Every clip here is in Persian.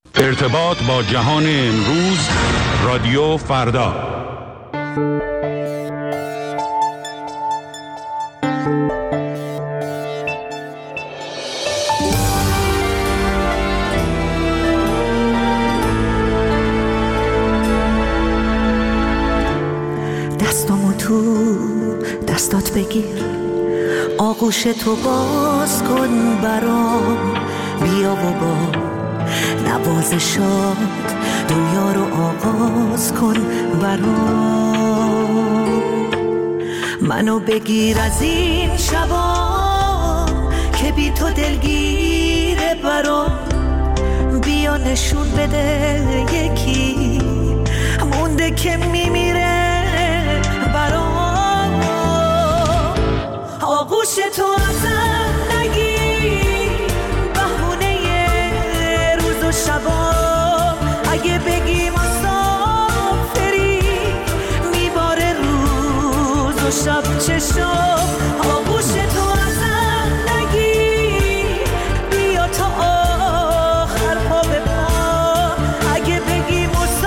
ارتباط با جهان امروز، رادیو فردا. دستامو تو دستات بگیر، آغوش تو باز کن برام، بیا و با نوازشات دنیا رو آغاز کن برام. منو بگیر از این شبا که بی تو دلگیره برام، بیا نشون بده یکی مونده که میمیره برام. آغوش تو ازم نگیر، بهونه روز و شبا، اگه بگی مسافری میباره روز و شب چشم. آغوش تو ازم نگیر، بیا تا آخر پا به پا، اگه بگی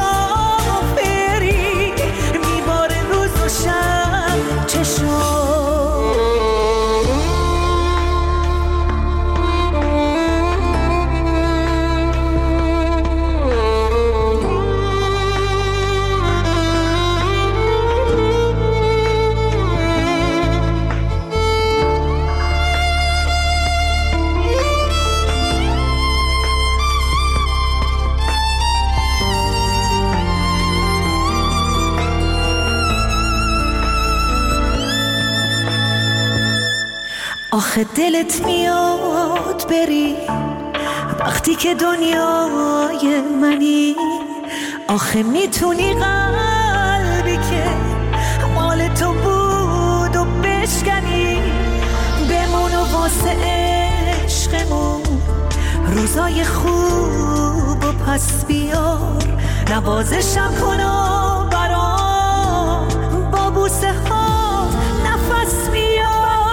مسافری میباره روز و شب چشم. آخه دلت میاد بری وقتی که دنیای منی، آخه میتونی قلبی که مال تو بود و بشکنی، بمون و واسه عشقمون روزای خوب و پس بیار، نوازشم کن و برام با بوسه ها نفس بیار.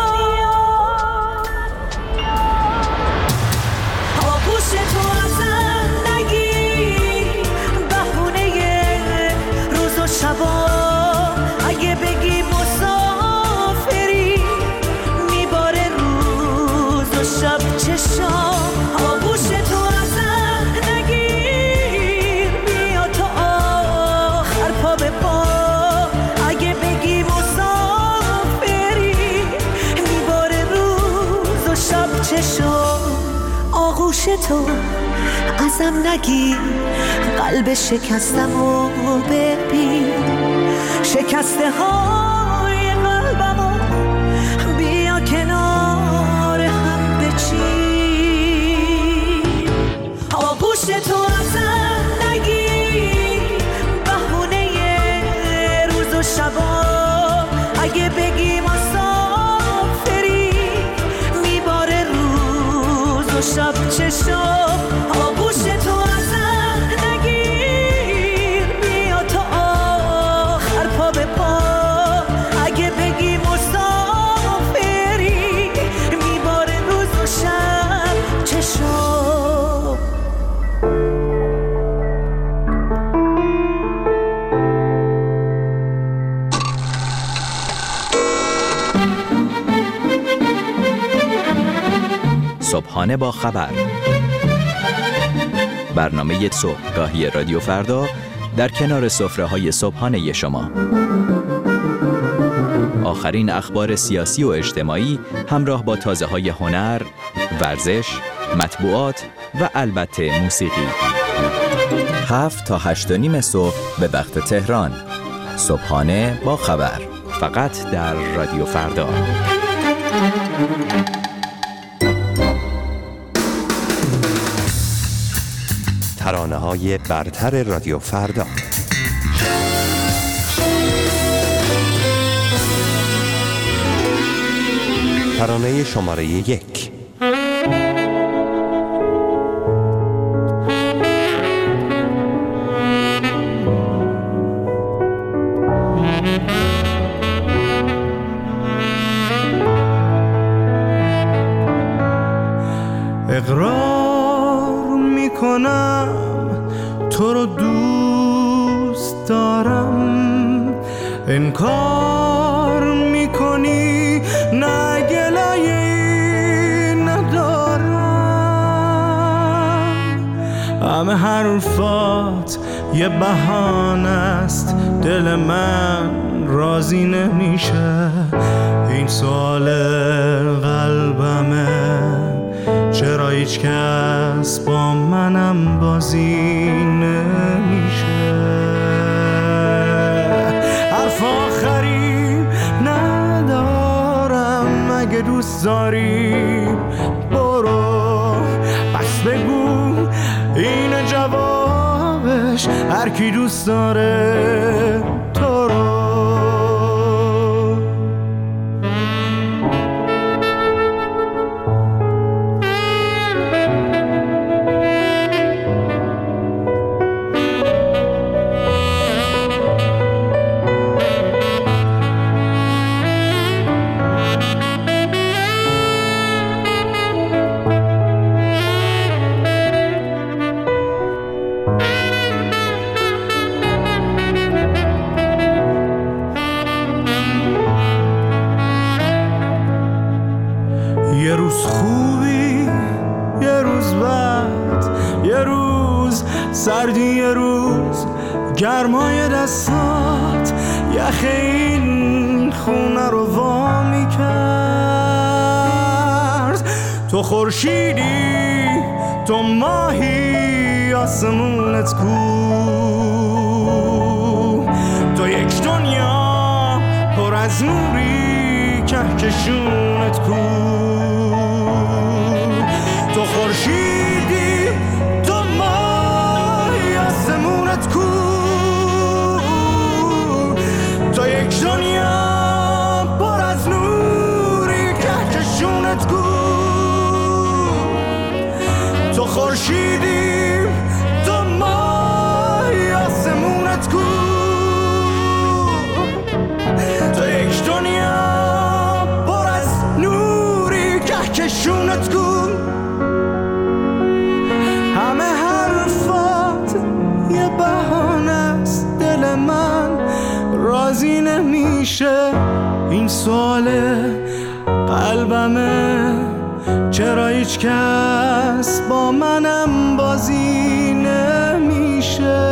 آغوش تو ازم نگیر، بهونه روز و شبا، اگه بگی مسافری میباره روز و شب چشم. آغوش تو ازم نگیر، بیا تا آخر پا به پا، اگه بگی مسافری میباره روز و شب چشم. آغوش تو ازم نگیر، قلب شکستم و ببین، شکسته های قلبمو بیا کنار هم بچین. آغوش تو ازم نگیر، بهونه روز و شبا، اگه بگی مسافری میباره روز و شب چشم. آغوش تو ازم نگیر، بیا تا آخر پا به پا، اگه بگی مسافری میباره روز و شب چشم. صبحانه با خبر، برنامه صبحگاهی رادیو فردا در کنار سفره‌های صبحانه شما. آخرین اخبار سیاسی و اجتماعی همراه با تازه‌های هنر، ورزش، مطبوعات و البته موسیقی. 7 تا 8:30 صبح به وقت تهران. صبحانه با خبر، فقط در رادیو فردا. ترانه‌های برتر رادیو فردا. ترانه شماره 1. اقرار میکنم تو رو دوست دارم، انکار میکنی نه گلایه ندارم. همه حرفات یه بهانه است، دل من راضی نمیشه. این سوال قلبمه، چرا هیچ کس با منم بازی نمیشه. حرف آخری ندارم، اگه دوست داری برو، بس بگو این جوابش، هر کی دوست داره تو رو. یه روز خوبی، یه روز بد، یه روز سردی، یه روز گرمای دستات یخ این خونه رو وا میکرد. تو خورشیدی، تو ماهی، آسمونت کو، تو یک دنیا پر از نوری، کهکشونت کو. تو خورشیدی، تو ماهی، آسمونت کو، تو یک دنیا پر از نوری، کهکشونت کو. تو خورشیدی، تو ماهی، آسمونت کو، تو یک دنیا پر از نوری، کهکشونت کو. همه حرفات یه بهانه است، دل من راضی نمیشه. این سوال قلبمه، چرا هیچ کس با منم بازی نمیشه.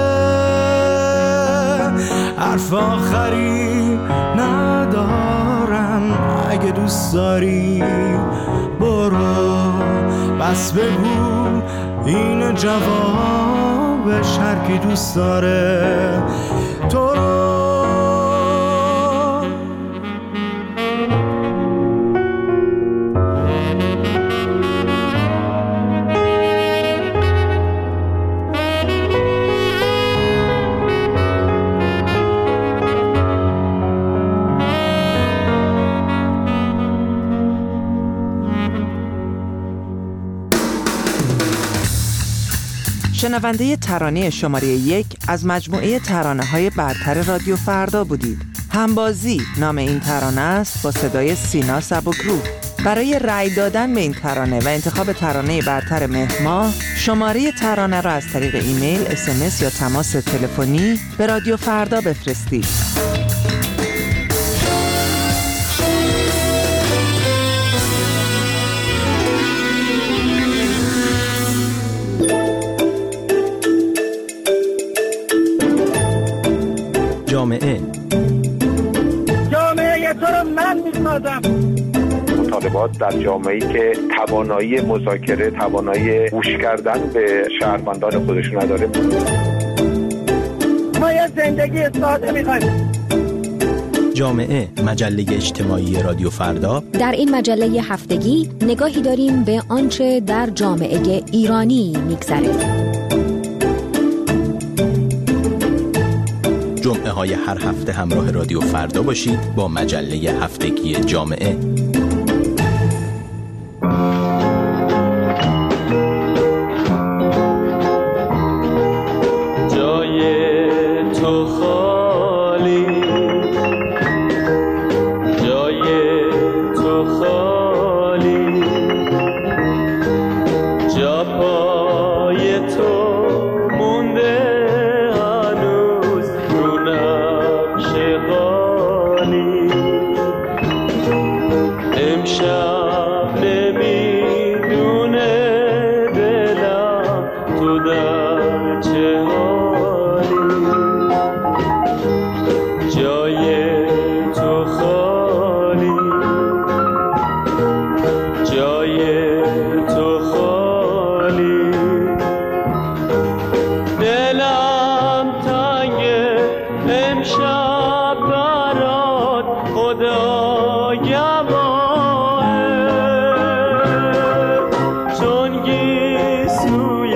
حرف آخری ندارم، اگه دوست داری برو، بس بگو این جوابش، هر کی دوست داره تو رو. شنونده ترانه شماره 1 از مجموعه ترانه‌های برتر رادیو فردا بودید. همبازی نام این ترانه است، با صدای سینا سبکرو. برای رأی دادن به این ترانه و انتخاب ترانه برتر مهر، شماره ترانه را از طریق ایمیل، SMS یا تماس تلفنی به رادیو فردا بفرستید. جامعه تو رو من میسازم. مطالبات در جامعه‌ای که توانایی مذاکره، توانایی گوش کردن به شهروندان خودشون نداره. ما یه زندگی ساده میخوایم. جامعه، مجله اجتماعی رادیو فردا. در این مجله هفتگی نگاهی داریم به آنچه در جامعه ایرانی میگذره. جمعه های هر هفته همراه رادیو فردا باشید با مجله هفتگی جامعه. جا پای تو تو در چه حالی، جای تو خالی، جای تو خالی، دلم تنگه امشب برات خدایم چون گیسوی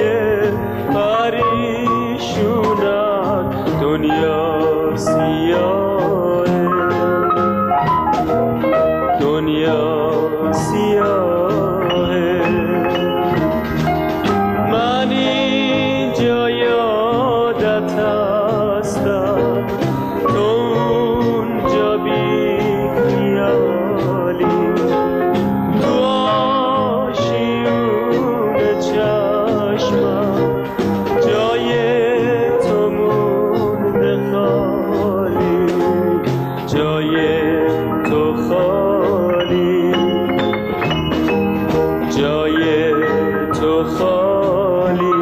پریشونم دنیا سیاهه، دنیا سیاهه، من اینجا یادت هستم تو اونجا بی خیالی، تو آشیون چشمم جای تو مونده خالی، جای تو خالی، جای تو خالی.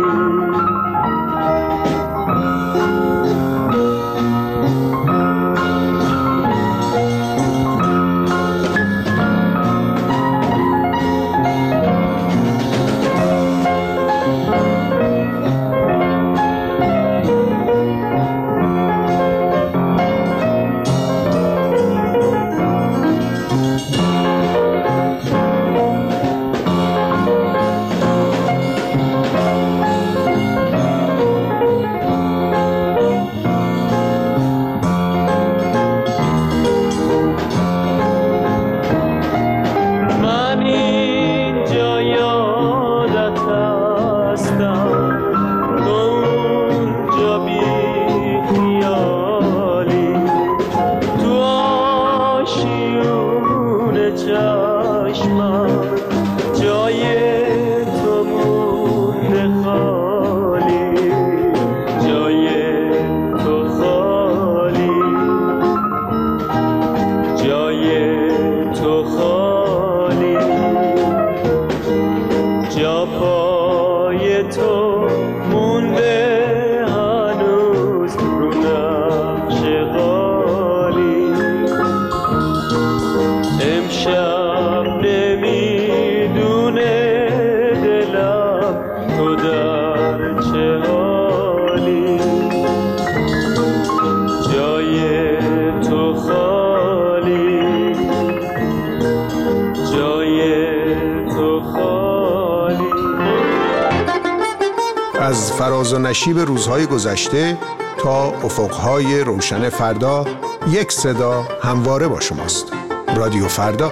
من اینجا یادت هستم تو اونجا بی خیالی، تو آشیون چشمم جای تو مونده خالی، جای تو خالی، جای تو خالی، جا پای تو مونده هنوز رو نقش قالی، امشب نمیدونه دلم تو در چه حالی، جای تو خالی، جای تو خالی. از فراز و نشیب روزهای گذشته تا افقهای روشن فردا، یک صدا همواره با شماست. رادیو فردا.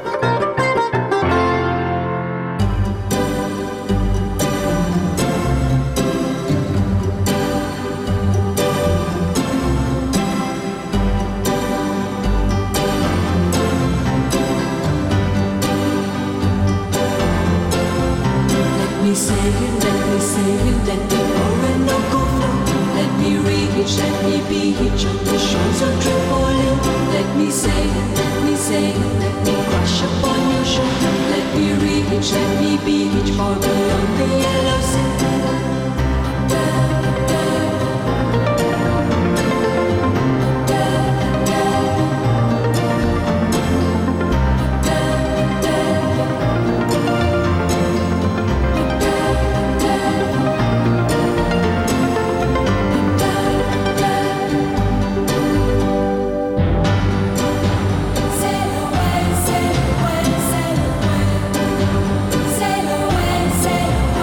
Sail away,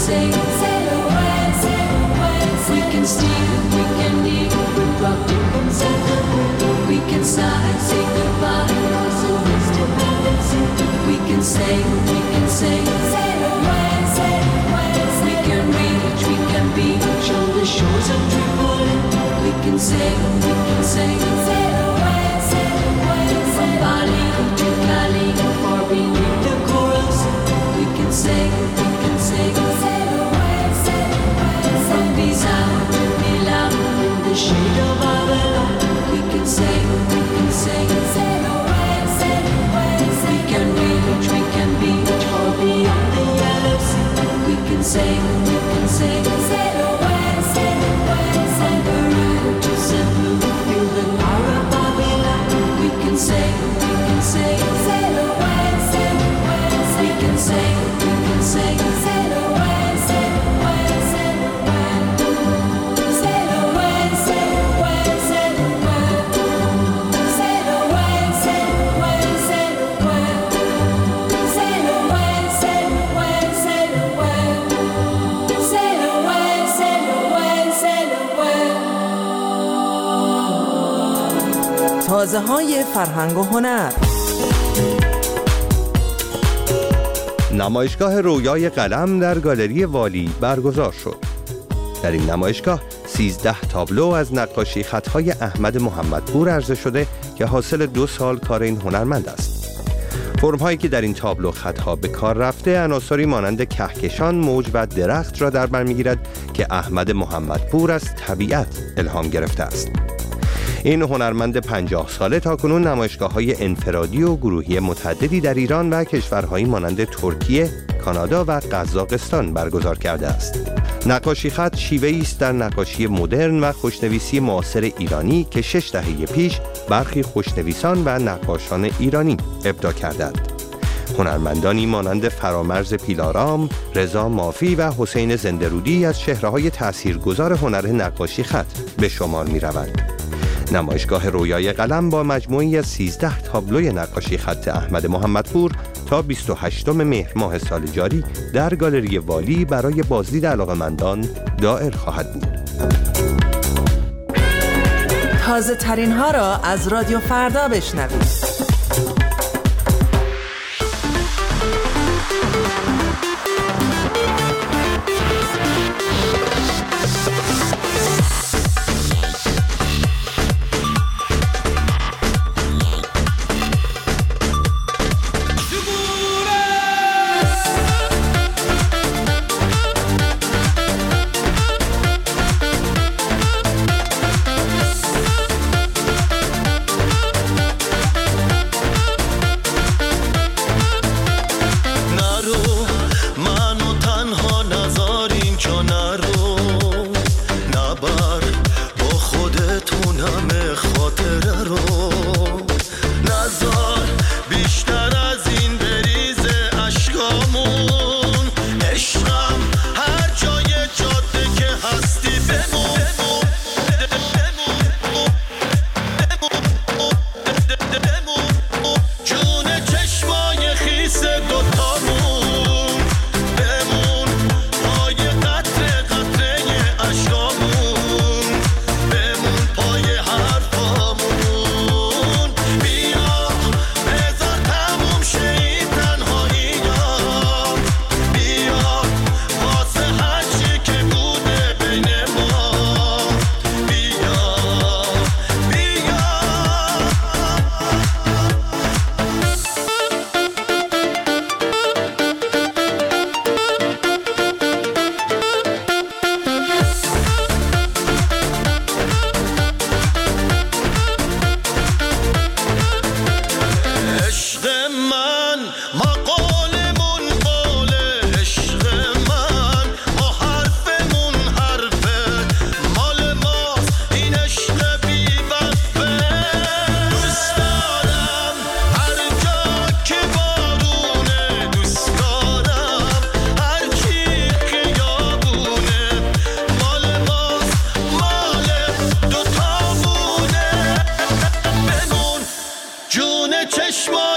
sail away, we can steal, we can leave, drop deep and settle. We can sigh, say goodbye, cause of this dependency. We can sail away, we can reach, we can beach on the shores of Tripoli. We can sail away, from Bali to Cali, far beneath the corals. We can sail away, from Pisa to Milan, in the shade of Babylon. We can sail away, we can reach, we can beach far beyond the yellow sea. We can sail away, from Peru to Cebu, feel the power of Babylon. We can sail away, we can sail away, we can sail away, تازه های فرهنگ و هنر. نمایشگاه رویای قلم در گالری والی برگزار شد. در این نمایشگاه 13 تابلو از نقاشی خطهای احمد محمدپور عرضه شده که حاصل 2 سال کار این هنرمند است. فرم‌هایی که در این تابلو خطها به کار رفته عناصری مانند کهکشان، موج و درخت را در بر می‌گیرد که احمد محمدپور از طبیعت الهام گرفته است. این هنرمند 50 ساله تاکنون نمایشگاه‌های انفرادی و گروهی متعددی در ایران و کشورهایی مانند ترکیه، کانادا و قزاقستان برگزار کرده است. نقاشی خط شیوه‌ای است در نقاشی مدرن و خوشنویسی معاصر ایرانی که 6 دهه پیش برخی خوشنویسان و نقاشان ایرانی ابداع کردند. هنرمندانی مانند فرامرز پیلارام، رضا مافی و حسین زنده‌رودی از چهره‌های تاثیرگذار هنر نقاشی خط به شمار می‌روند. نمایشگاه رویای قلم با مجموعی از 13 تابلوی نقاشی خط احمد محمدپور تا 28 مهر ماه سال جاری در گالری والی برای بازدید علاقه‌مندان دائر خواهد بود. تازه ترین ها را از رادیو فردا بشنوید.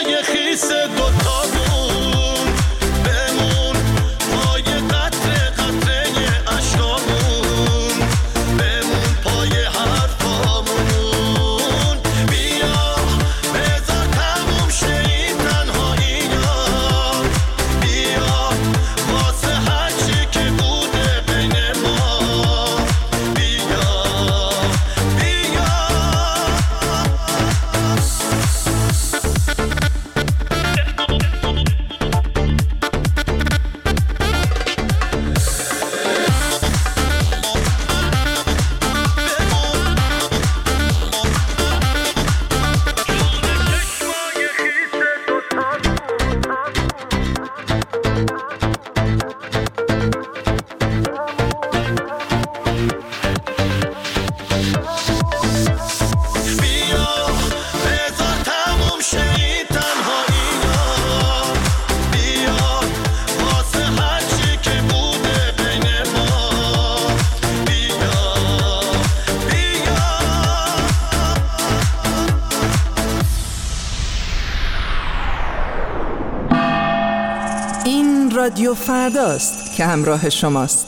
خیس دوتامون بمون پای قطر این رادیو فرداست که همراه شماست.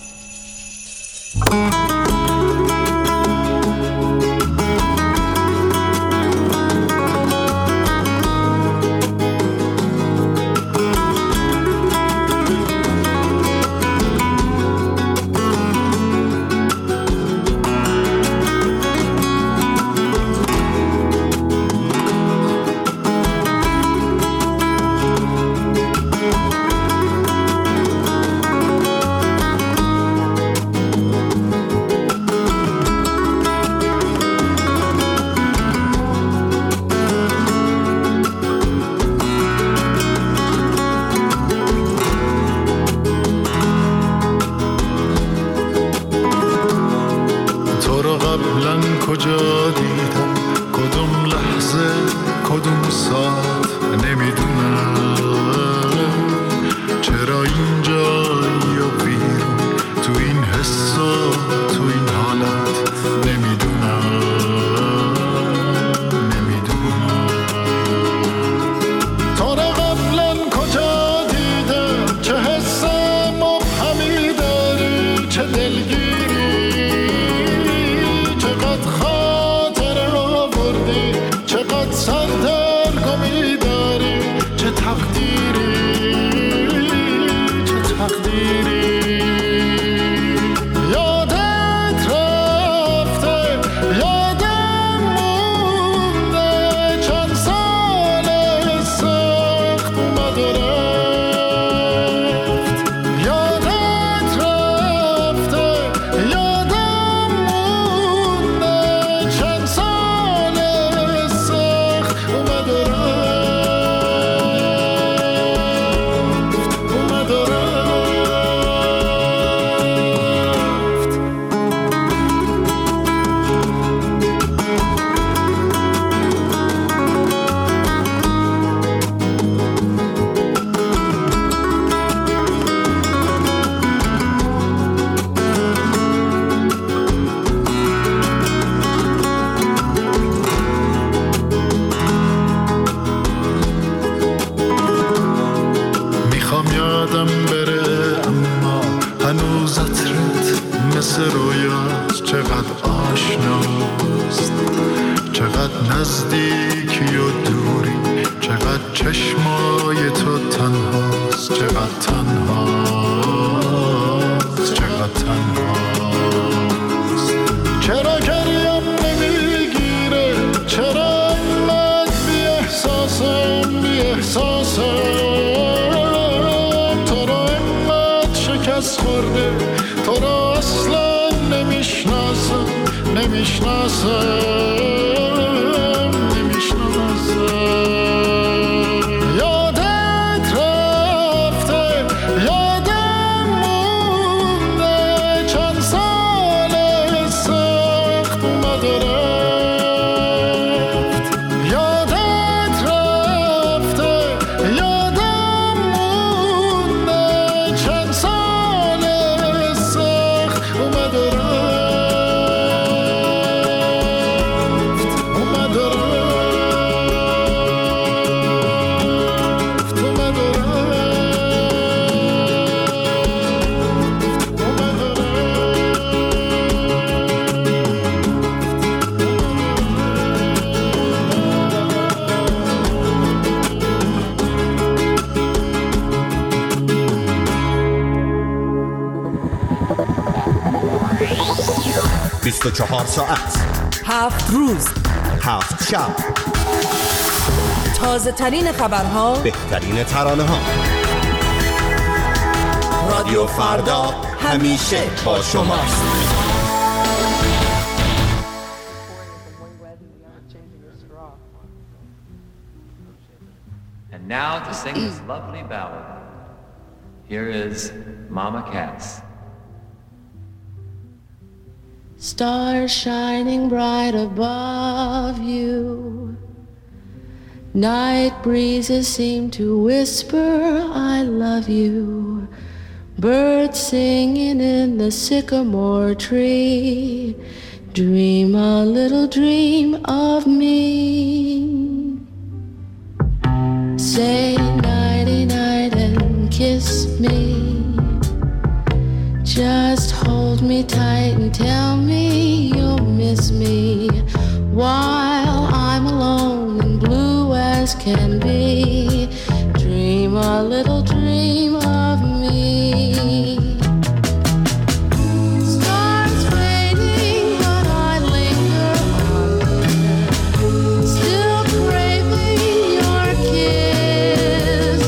کجا دیدم کدوم لحظه کدوم ساعت نمیدونم چرا اینجایی و بیرون تو این حس و تو این حالت نمیدونم تو را قبلا کجا دیدم چه حس مبهمی داری چه دلگیری سردرگمی داری چه تقدیری یادت رفته یادم مونده چند سال سخت اومد و رفت یادت رفته یادم مونده چند سال اومد و رفت یادم بره اما هنوز عطرت مثل رویاست چقدر آشناست چقدر نزدیکی و دوری چقدر چشمای تو تنهاست چقدر تنهاست چرا گریم نمیگیره چرا انقدر بی احساسم شکست خورده تو را اصلا نمیشناسم یادت رفته یادم مونده چند سال سخت اومد و رفت یادت رفته یادم مونده چند سال سخت اومد و رفت بیست و 24 ساعت 7 روز 7 شب تازه ترین خبرها بهترین ترانه ها رادیو فردا همیشه با شماست And now to sing this lovely ballad, here is Mama Cass. Stars shining bright above you. Night breezes seem to whisper, I love you. Birds singing in the sycamore tree. Dream a little dream of me. Say nighty-night and kiss me. Just hold me tight and tell me you'll miss me while I'm alone and blue as can be. Dream a little dream of me. Stars fading, but I linger on there, still craving your kiss.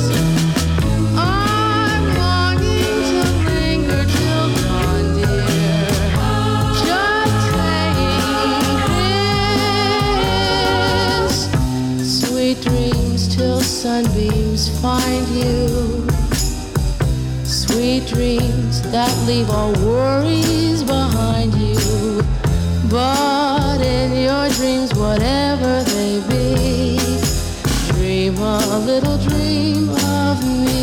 I'm longing to linger till dawn, dear, just saying this. Sweet dreams till sunbeams find you. Sweet dreams that leave all worries behind you. But in your dreams, whatever they be, dream a little dream of me.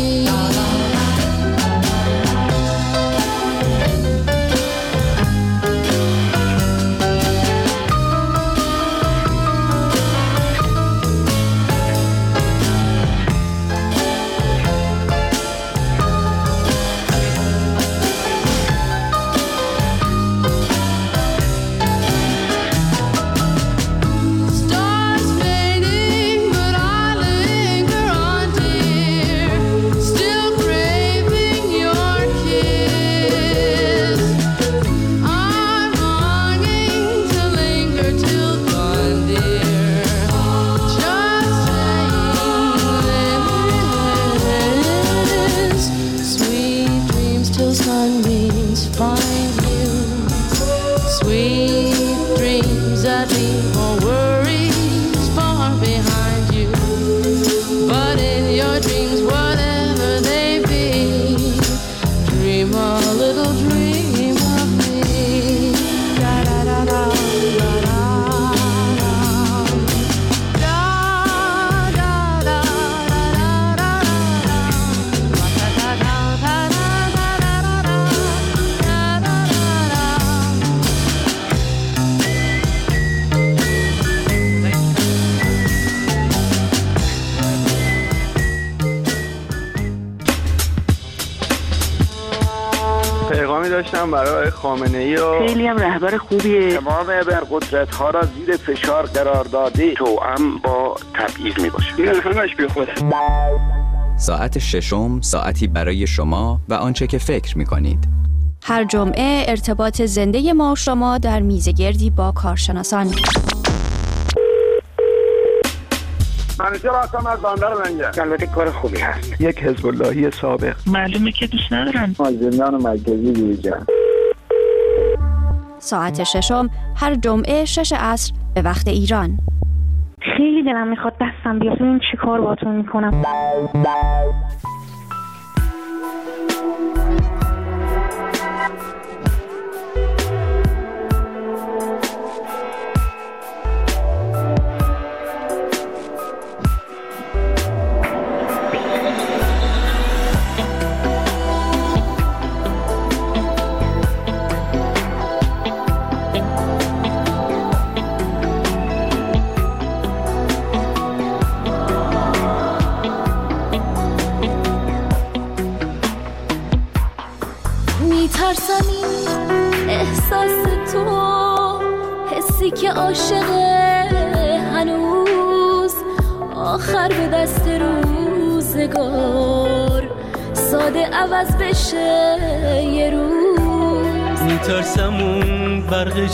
Stars fading, but I linger on, dear, still craving your kiss. I'm longing to linger till dawn, dear, just saying this. Sweet dreams till sunbeams find you. Sweet dreams that leave all worries far behind you. But in your dreams, whatever they be, dream a little dream of me. Da da da da da da da da da da پیغامی داشتم برای خامنه‌ای و خیلی هم رهبر خوبیه. تمام ابرقدرت‌ها را زیر فشار قرار داده، توأم با تبعیض میباشه. این همش بیخوده. ساعت ششم ساعتی برای شما و آنچه که فکر می‌کنید. هر جمعه ارتباط زنده ما و شما در میزگردی با کارشناسان. منیجر هستم از بندر لنگر. البته کار خوبی هست. یک حزب اللهی سابق. معلومه که دوست ندارن. زندان مرکزی بیرجان. ساعت ششم هر جمعه 6 عصر به وقت ایران. خیلی دلم میخواد دستم بیاد. این چی کار باتون میکنم؟ میترسم این احساس تو، حسی که عاشقه هنوز، آخر به دست روزگار ساده عوض بشه یه روز. میترسم اون برق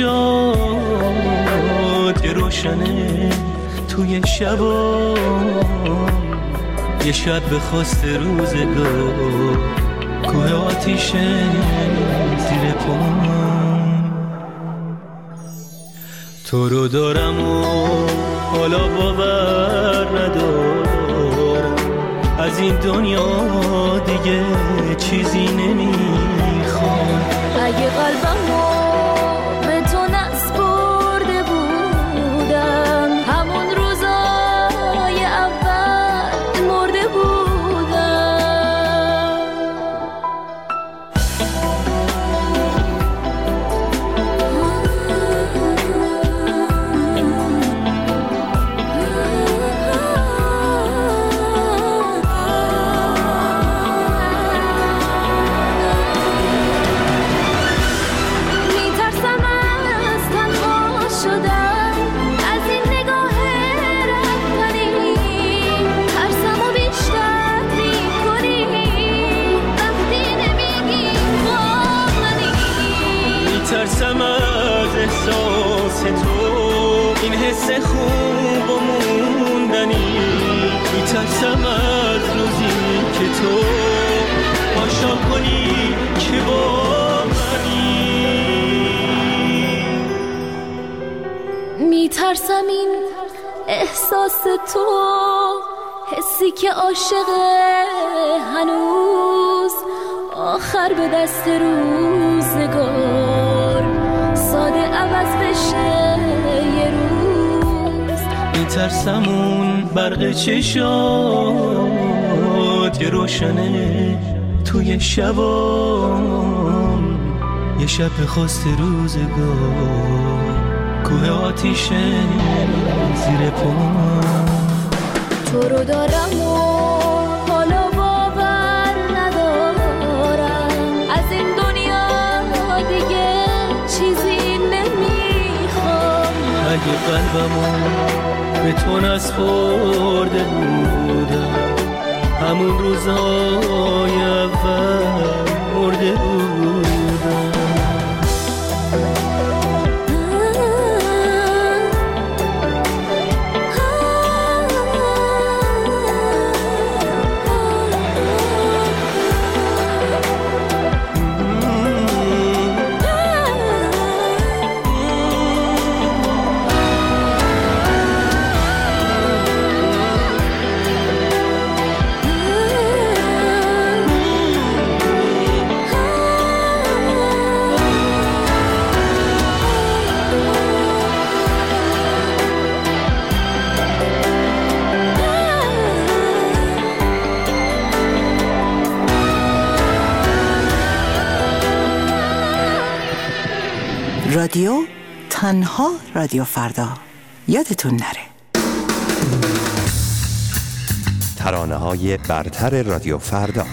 چشات که روشنه توی شبا، یه شب به خواست روزگار کوه آتیشه زیر پام. تو رو دارم و حالا باور ندارم، از این دنیا دیگه چیزی نمیخوام. اگه قلبمو به تو نسپرده بودم، همون روزای اول مرده بودم. میترسم این احساس تو، حسی که عاشقه هنوز آخر به دست روزگار ساده عوض بشه یه روز. میترسم اون برق چشات که روشنه توی شبام، یه شب خواست روزگار کوه آتیشه زیر پام. تو رو دارم و حالا باور ندارم، از این دنیا دیگه چیزی نمیخوام. اگه قلبمو به تو نسپرده بودم، همون روزای اول مرده بودم. رادیو تنها رادیو فردا، یادتون نره. ترانه‌های برتر رادیو فردا.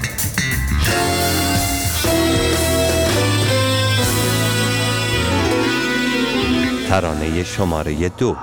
ترانه شماره 2.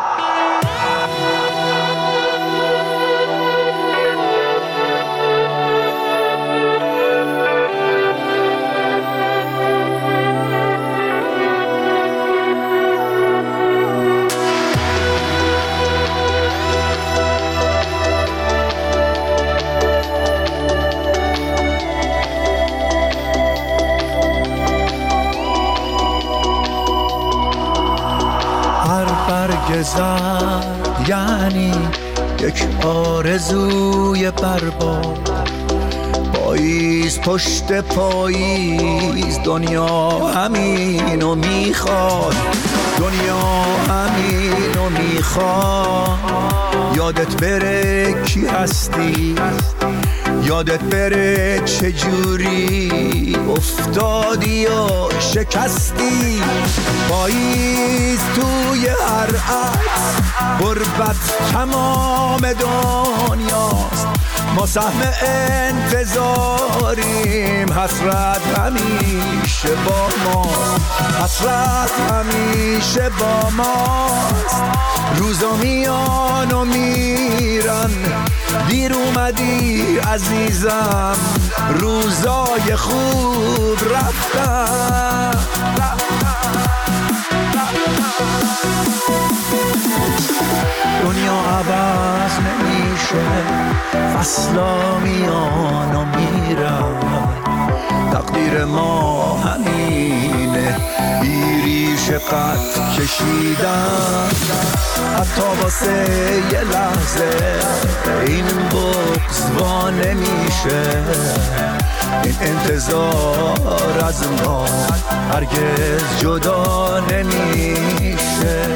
زرد یعنی یک آرزوی برباد، پاییز پشت پاییز دنیا همینو میخواد، دنیا همینو میخواد. یادت بره کی هستی، یادت بره چجوری افتادی و شکستی. پاییز توی هر عکس غربت تمام دنیاست، ما سهم انتظاریم، حسرت همیشه با ماست، حسرت همیشه با ماست. روزا میان و میرن، دیر اومدی عزیزم، روزای خوب رفتن. دنیا عوض نمیشه، فصلا میان و میرن، تقدیر ما همینه، بیریش قد کشیدن. حتی واسه یه لحظه این بغض وا نمیشه، این انتظار از ما هرگز جدا نمیشه.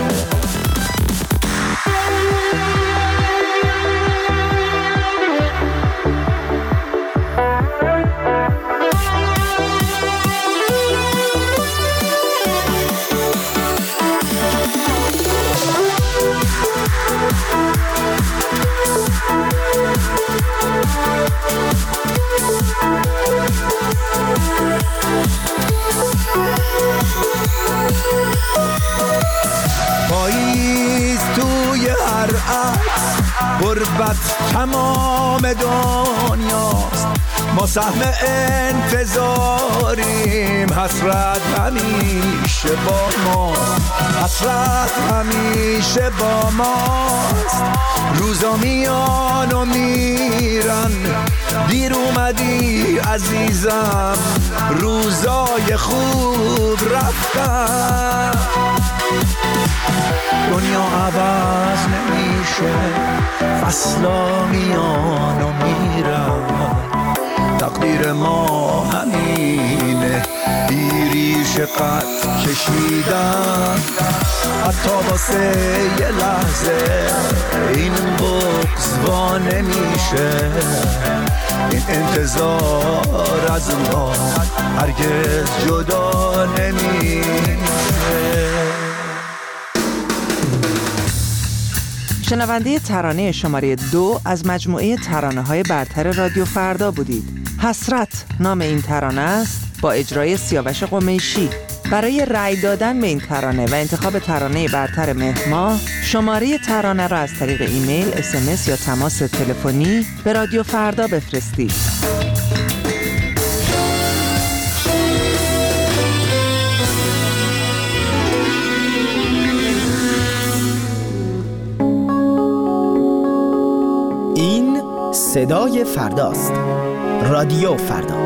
پاییز توی هر عکس غربت تمام دنیاست، ما سهم انتظاریم، حسرت همیشه با ماست، حسرت همیشه با ماست. روزا میان و میرن، دیر اومدی عزیزم، روزای خوب رفتن. دنیا عوض نمیشه، فصلا میان و میرن، تقدیر ما همینه، بیریش قد کشیدن. حتی واسه یه لحظه این بغض وا نمیشه، این انتظار از ما هرگز جدا نمیشه. شنونده ترانه شماره 2 از مجموعه ترانه‌های برتر رادیو فردا بودید. حسرت نام این ترانه است با اجرای سیاوش قمیشی. برای رأی دادن به این ترانه و انتخاب ترانه برتر مهر ماه، شماره ترانه را از طریق ایمیل، SMS یا تماس تلفنی به رادیو فردا بفرستید. این صدای فرداست. رادیو فردا.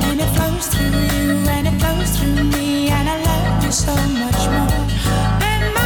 So much more than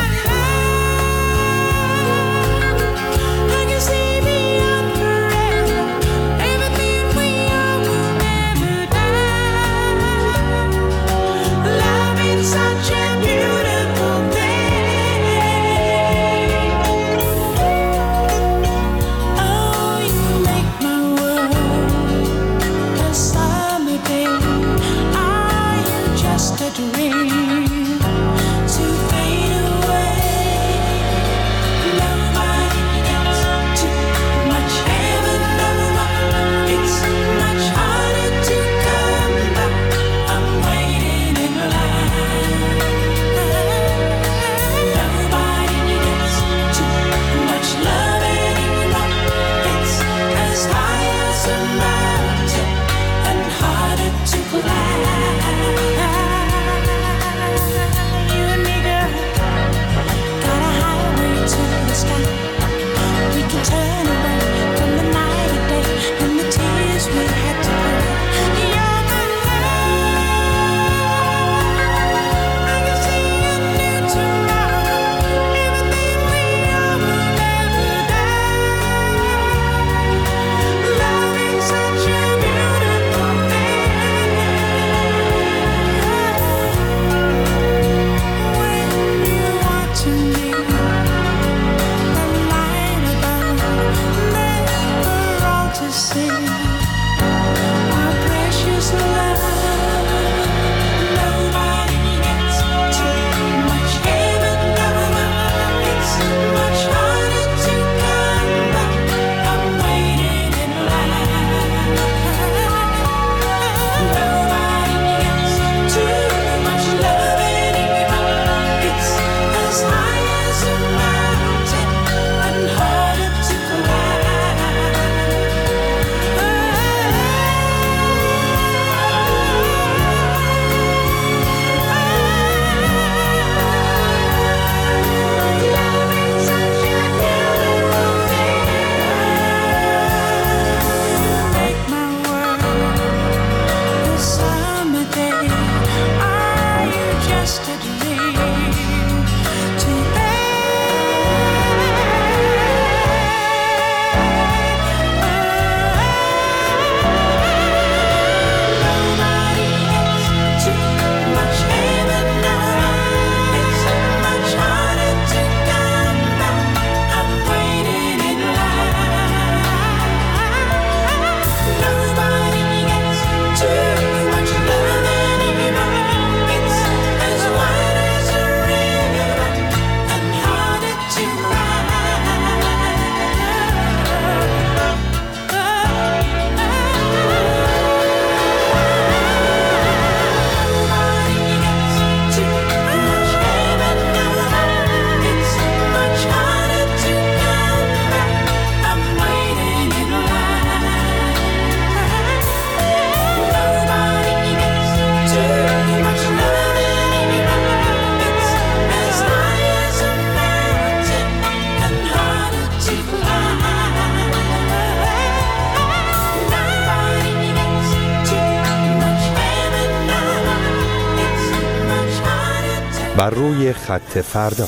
بر روی خط فردا.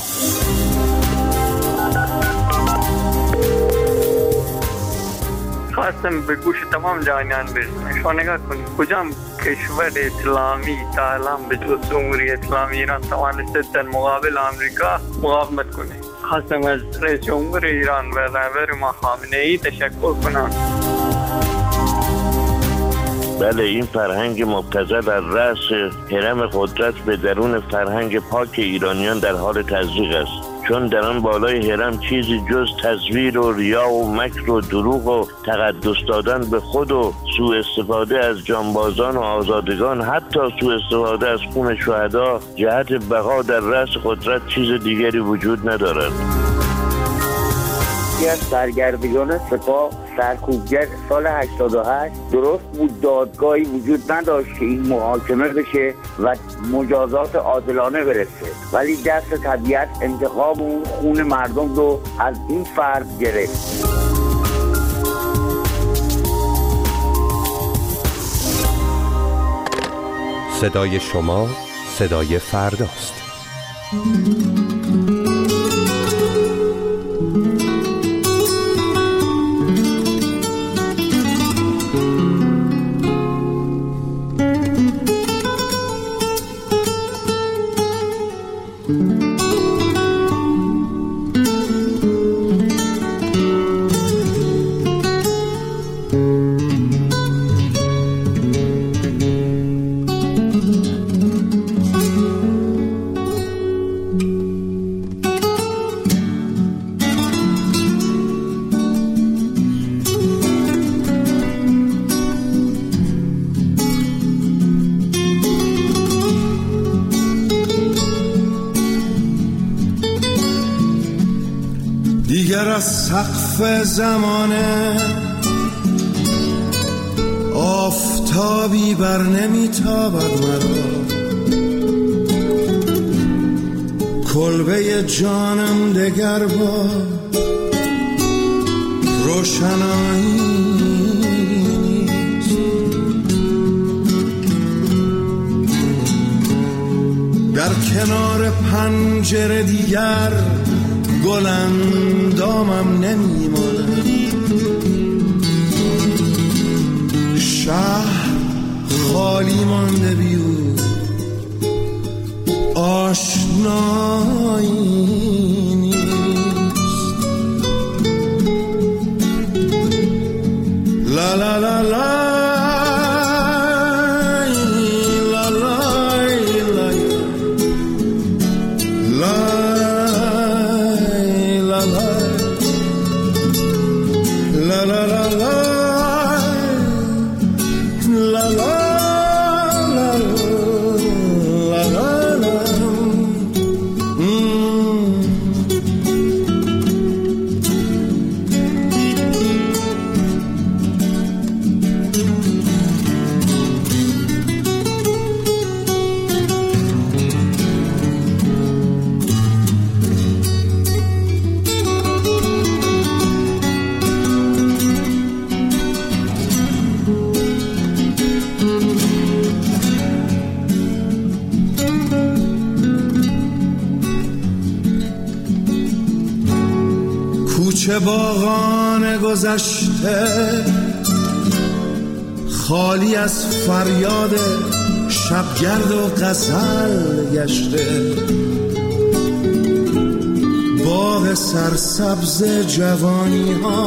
خواستم به گوش تمام جهانیان برسونم. شما نگاه کنید کجام کشور اسلامی تا الان به جز جمهوری اسلامی ایران توانسته در مقابل آمریکا مقاومت کنه. خواستم از رئیس جمهور ایران و رهبر ما خامنه‌ای تشکر کنم. بله، این فرهنگ مبتذل در رأس هرم قدرت به درون فرهنگ پاک ایرانیان در حال تزریق است، چون در آن بالای هرم چیزی جز تزویر و ریا و مکر و دروغ و تقدس دادن به خود و سوء استفاده از جانبازان و آزادگان، حتی سوء استفاده از خون شهدا جهت بقا در رأس قدرت چیز دیگری وجود ندارد. از سرگردگان سپاه سرکوبگر سال 88 درست بود دادگاهی وجود نداشت که این محاکمه بشه و مجازات عادلانه برسه، ولی دست طبیعت انتخاب اون خون مردم رو از این فرد گرفت. صدای شما صدای فرداست. دیگر از سقف زمانه آفتابی بر نمیتابد مرا، کلبه جانم دگر با روشنایی نیست. در کنار پنجره دیگر گلندامم نمیماند، شهر خالی مانده بیو آشنایی نیست. لا لا لا لا کوچه باغان گذشته خالی از فریاد شبگرد و غزل گشته، باغ سرسبز جوانی ها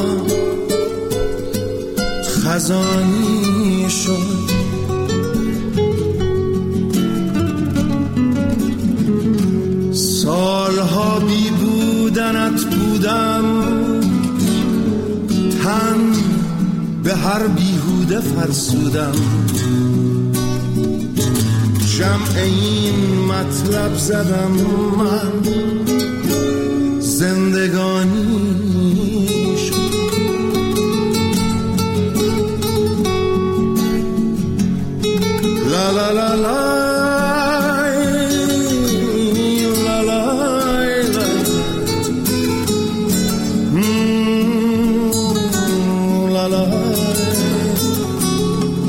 خزانی شد. سالها بی بودنت بودم، تن به هر بیهوده فرسودم، جمع این مطلب زدم من زندگانی شد. لا لا لا لا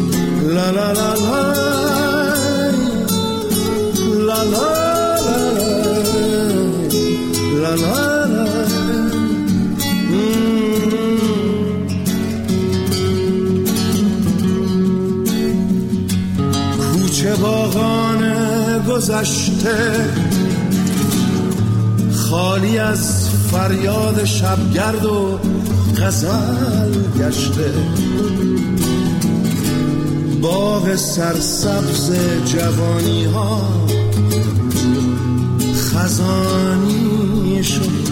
la la la la la la la زمان گذشته خالی از فریاد شبگرد و غزل گشته، باغ سرسبز جوانی ها خزانی شد.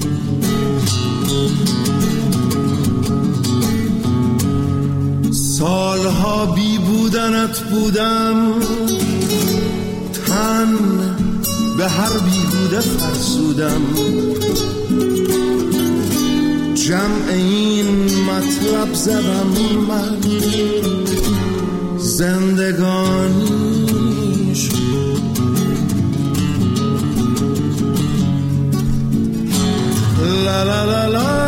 سالها بی بودنت بودم، تن به هر بیهوده فرسودم، جمع این مطلب زدم من زندگانی شد. لا لا لا لا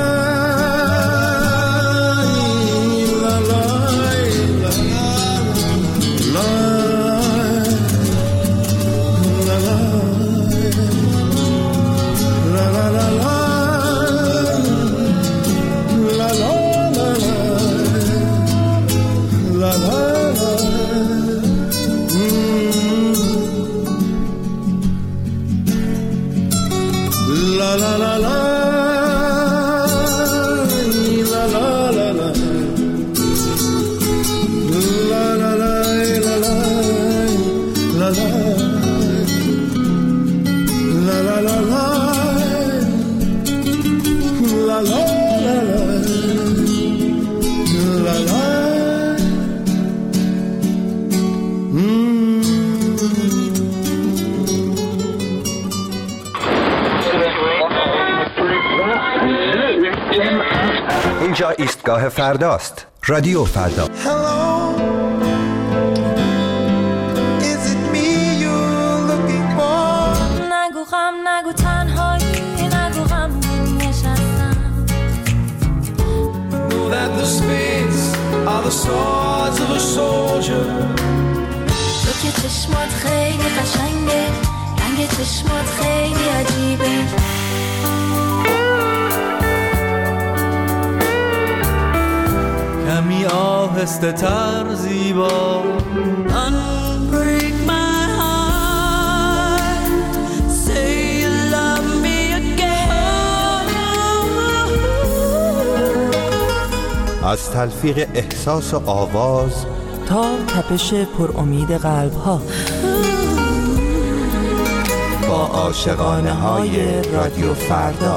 اینجا ایستگاه فرداست. رادیو فردا. نگو غم، نگو تنهایی، نگو غم نشستم. Know that the spades are the swords of a soldier. تو که چشمات خیلی قشنگه، رنگ چشمات خیلی عجیبه. کمی آهسته تر زیبا. Unbreak my heart, say you love me again. از تلفیق احساس و آواز تا تپش پر امید قلب ها، با عاشقانه های رادیو فردا.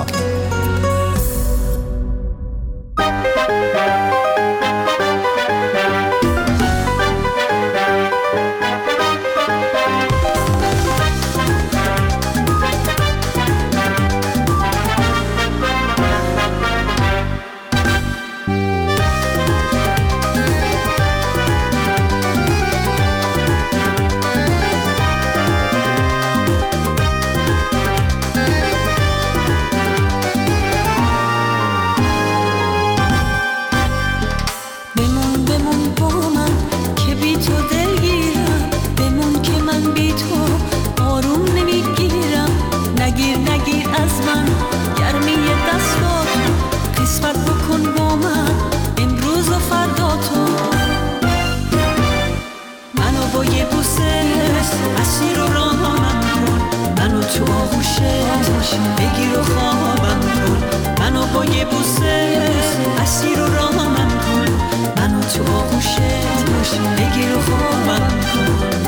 بگیر و خوابم کن، منو با یه بوسه اسیر و رامم کن، منو تو آغوشت بگیر و خوابم کن.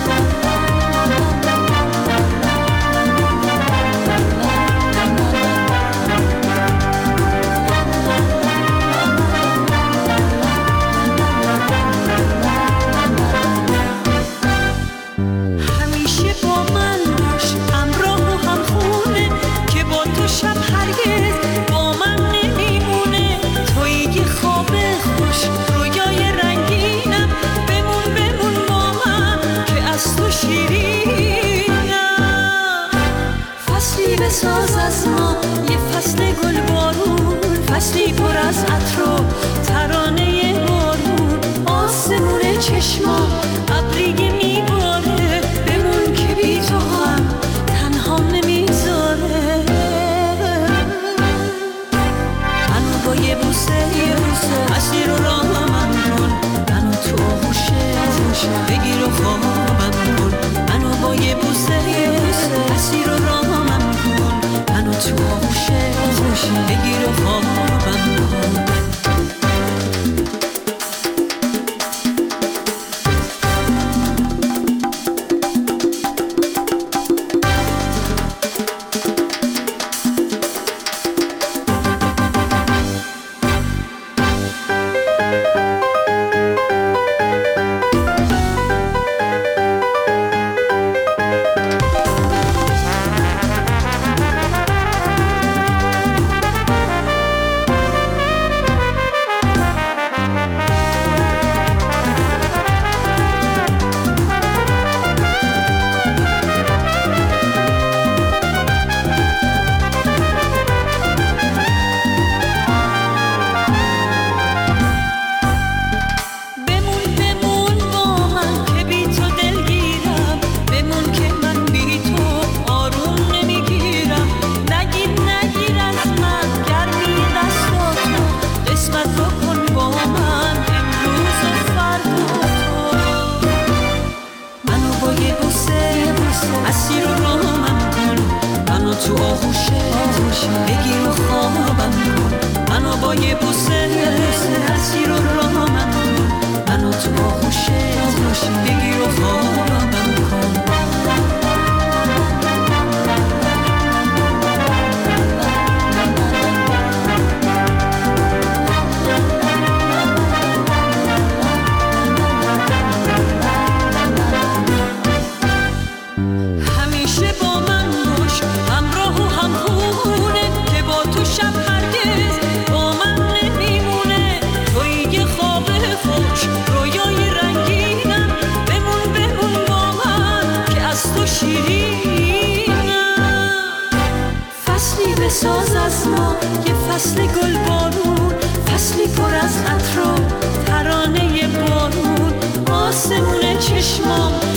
بساز از ما یه فصل گل بارون، فصلی پر از عطر و ترانه بارون، آسمون چشما ابری میباره، بمون که بی تو هم تنها نمیذاره. منو با یه بوسه مسیر رو راه من کن، منو تو آغوشت بگیر و خوابم کن، اسیر و رامم کن، منو تو آغوشت بگیر و خوابم کن، منو با یه بوسه اسیر و رامم کن، منو تو آغوشت بگیر و خوابم کن. ساز از ما یه فصل گل بارون، فصلی پر از عطر و ترانه بارون، آسمون چشمام